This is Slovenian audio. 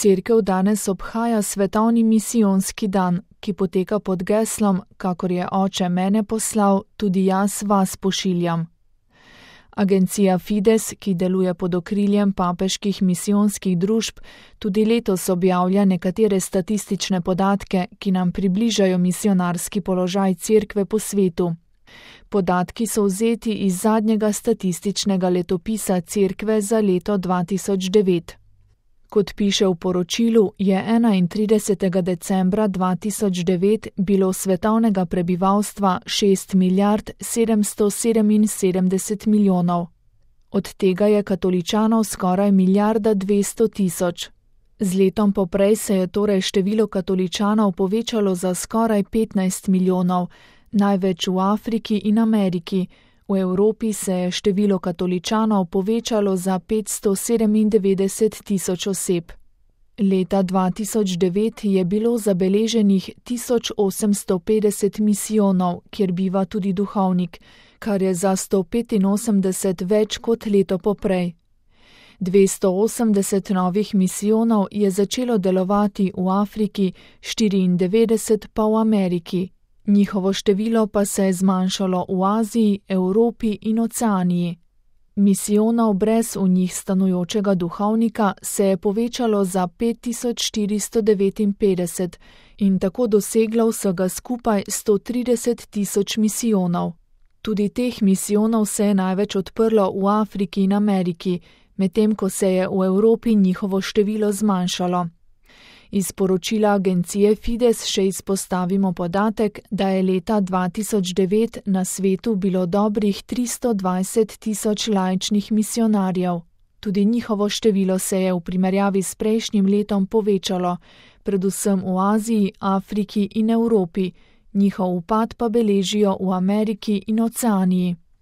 Cerkev danes obhaja svetovni misijonski dan, ki poteka pod geslom, kakor je Oče mene poslal, tudi jaz vas pošiljam. Agencija Fides, ki deluje pod okriljem papeških misijonskih družb, tudi letos objavlja nekatere statistične podatke, ki nam približajo misionarski položaj Cerkve po svetu. Podatki so vzeti iz zadnjega statističnega letopisa Cerkve za leto 2009. Kot piše v poročilu, je 31. decembra 2009 bilo svetovnega prebivalstva 6 milijard 777 milijonov. Od tega je katoličanov skoraj 1,2 milijarde. Z letom poprej se je torej število katoličanov povečalo za skoraj 15 milijonov, največ v Afriki in Ameriki. V Evropi se je število katoličanov povečalo za 597 tisoč oseb. Leta 2009 je bilo zabeleženih 1850 misijonov, kjer biva tudi duhovnik, kar je za 185 več kot leto poprej. 280 novih misijonov je začelo delovati v Afriki, 94 pa v Ameriki. Njihovo število pa se je zmanjšalo v Aziji, Evropi in Oceaniji. Misijonov brez v njih stanujočega duhovnika se je povečalo za 5459 in tako doseglo vsega skupaj 130 tisoč misijonov. Tudi teh misijonov se je največ odprlo v Afriki in Ameriki, medtem ko se je v Evropi njihovo število zmanjšalo. Iz poročila agencije Fides še izpostavimo podatek, da je leta 2009 na svetu bilo dobrih 320 tisoč laičnih misionarjev. Tudi njihovo število se je v primerjavi s prejšnjim letom povečalo, predvsem v Aziji, Afriki in Evropi, njihov upad pa beležijo v Ameriki in Oceaniji.